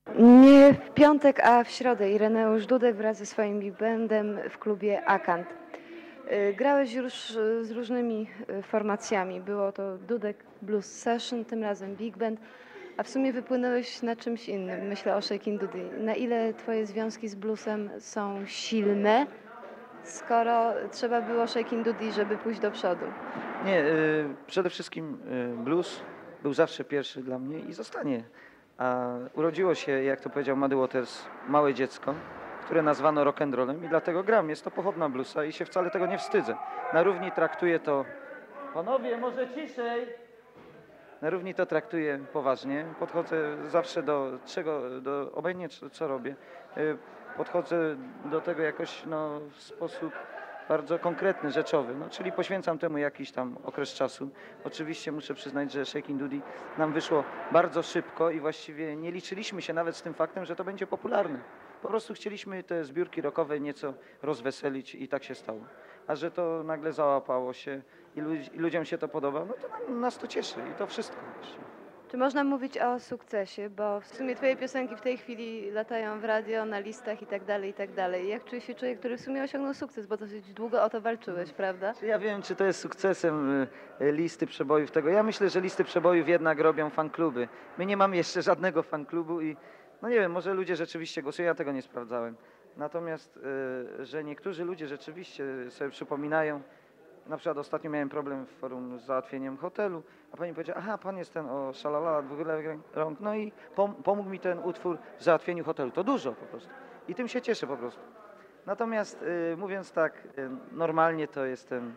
Nie w piątek, a w środę Ireneusz Dudek wraz ze swoim big bandem w klubie Akant. Grałeś już z różnymi formacjami. Było to Dudek Blues Session, tym razem big band, a w sumie wypłynąłeś na czymś innym. Myślę o Shakin' Dudy. Na ile twoje związki z bluesem są silne, skoro trzeba było Shakin' Dudy, żeby pójść do przodu? Nie, przede wszystkim blues był zawsze pierwszy dla mnie i zostanie. A urodziło się, jak to powiedział Muddy Waters, małe dziecko, które nazwano rock'n'rollem i dlatego gram. Jest to pochodna bluesa i się wcale tego nie wstydzę. Na równi traktuję to... Panowie, może ciszej! Na równi to traktuję poważnie. Podchodzę zawsze obojętnie co robię, podchodzę do tego jakoś w sposób bardzo konkretny, rzeczowy, czyli poświęcam temu jakiś tam okres czasu. Oczywiście muszę przyznać, że Shakin' Dudy nam wyszło bardzo szybko i właściwie nie liczyliśmy się nawet z tym faktem, że to będzie popularne. Po prostu chcieliśmy te zbiórki rockowe nieco rozweselić i tak się stało. A że to nagle załapało się i ludziom się to podoba, no to nas to cieszy i to wszystko właściwie. Czy można mówić o sukcesie, bo w sumie twoje piosenki w tej chwili latają w radio, na listach i tak dalej, i tak dalej. Jak czuje się człowiek, który w sumie osiągnął sukces, bo dosyć długo o to walczyłeś, prawda? Ja wiem, czy to jest sukcesem listy przebojów tego. Ja myślę, że listy przebojów jednak robią fankluby. My nie mamy jeszcze żadnego fanklubu i no nie wiem, może ludzie rzeczywiście głosują, ja tego nie sprawdzałem. Natomiast, że niektórzy ludzie rzeczywiście sobie przypominają, na przykład ostatnio miałem problem w forum z załatwieniem hotelu, a pani powiedziała, aha, pan jest ten o Szalala, dwóch rąk, no i pomógł mi ten utwór w załatwieniu hotelu. To dużo po prostu. I tym się cieszę po prostu. Natomiast mówiąc tak, normalnie to jestem,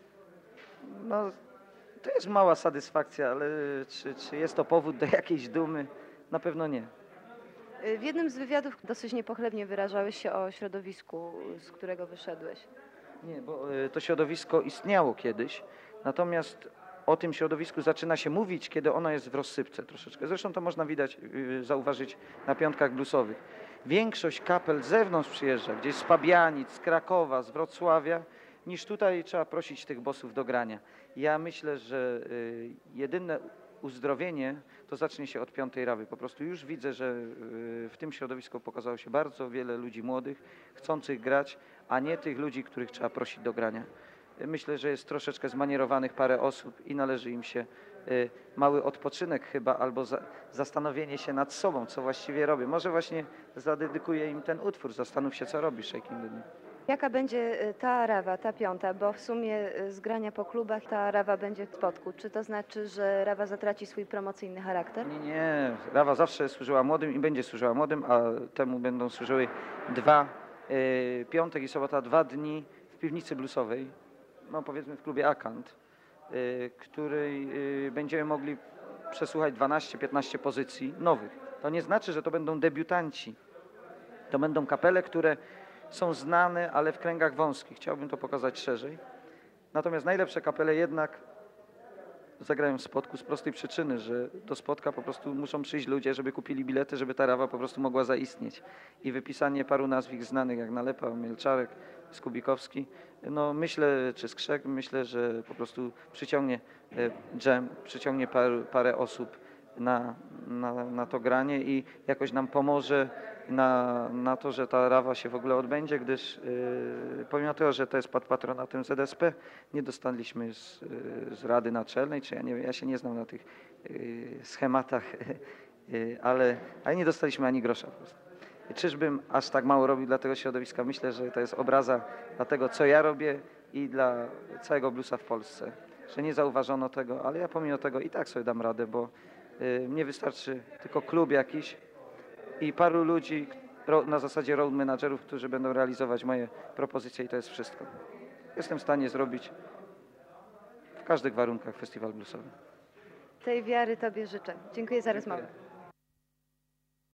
to jest mała satysfakcja, ale czy jest to powód do jakiejś dumy? Na pewno nie. W jednym z wywiadów dosyć niepochlebnie wyrażałeś się o środowisku, z którego wyszedłeś. Nie, bo to środowisko istniało kiedyś, natomiast o tym środowisku zaczyna się mówić, kiedy ono jest w rozsypce troszeczkę. Zresztą to można zauważyć na piątkach bluesowych. Większość kapel z zewnątrz przyjeżdża, gdzieś z Pabianic, z Krakowa, z Wrocławia, niż tutaj trzeba prosić tych bossów do grania. Ja myślę, że jedyne uzdrowienie to zacznie się od piątej rawy. Po prostu już widzę, że w tym środowisku pokazało się bardzo wiele ludzi młodych, chcących grać, a nie tych ludzi, których trzeba prosić do grania. Myślę, że jest troszeczkę zmanierowanych parę osób i należy im się mały odpoczynek chyba, albo zastanowienie się nad sobą, co właściwie robię. Może właśnie zadedykuję im ten utwór, zastanów się, co robisz, Shakin' Dudy. Jaka będzie ta rawa, ta piąta, bo w sumie z grania po klubach ta rawa będzie w Spodku. Czy to znaczy, że rawa zatraci swój promocyjny charakter? Nie. Rawa zawsze służyła młodym i będzie służyła młodym, a temu będą służyły piątek i sobota, 2 dni w piwnicy bluesowej, powiedzmy w klubie Akant, której będziemy mogli przesłuchać 12-15 pozycji nowych. To nie znaczy, że to będą debiutanci. To będą kapele, które są znane, ale w kręgach wąskich. Chciałbym to pokazać szerzej. Natomiast najlepsze kapele jednak zagrają w Spodku z prostej przyczyny, że do Spodka po prostu muszą przyjść ludzie, żeby kupili bilety, żeby ta rawa po prostu mogła zaistnieć. I wypisanie paru nazwisk znanych jak Nalepa, Mielczarek, Skubikowski, myślę, czy Skrzek, myślę, że po prostu przyciągnie dżem, przyciągnie parę osób na to granie i jakoś nam pomoże na to, że ta rawa się w ogóle odbędzie, gdyż pomimo tego, że to jest pod patronatem ZSP, nie dostaliśmy z Rady Naczelnej, czy ja się nie znam na tych schematach, ale nie dostaliśmy ani grosza po prostu. Czyżbym aż tak mało robił dla tego środowiska? Myślę, że to jest obraza dla tego, co ja robię i dla całego bluesa w Polsce, że nie zauważono tego, ale ja pomimo tego i tak sobie dam radę, bo mnie wystarczy tylko klub jakiś i paru ludzi na zasadzie road managerów, którzy będą realizować moje propozycje i to jest wszystko. Jestem w stanie zrobić w każdych warunkach festiwal bluesowy. Tej wiary Tobie życzę. Dziękuję za rozmowę.